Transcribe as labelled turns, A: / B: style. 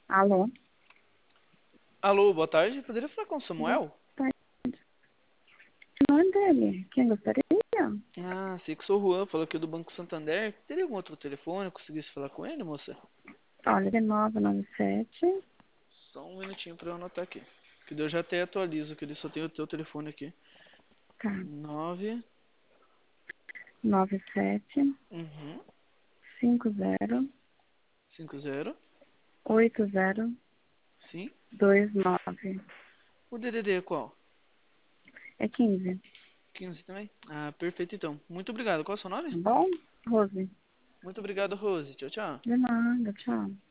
A: Alô?
B: Alô, boa tarde. Poderia falar com o
A: Boa
B: Samuel?
A: tarde. Não é dele. Quem gostaria?
B: Ah, sei que sou o Juan, falou aqui do Banco Santander. Teria algum outro telefone? Conseguisse falar com ele, moça?
A: Olha, é 997.
B: Só um minutinho pra eu anotar aqui. Que daí eu já até atualizo, que ele só tem o teu telefone aqui.
A: Tá.
B: 9.
A: 97
B: Uhum.
A: 50
B: 50.
A: 80
B: Sim.
A: 29.
B: O DDD é qual?
A: É 15.
B: 15 também? Ah, perfeito então. Muito obrigado. Qual é o seu
A: Tá
B: nome?
A: bom? Rose.
B: Muito obrigado, Rose. Tchau, tchau.
A: De nada. Tchau.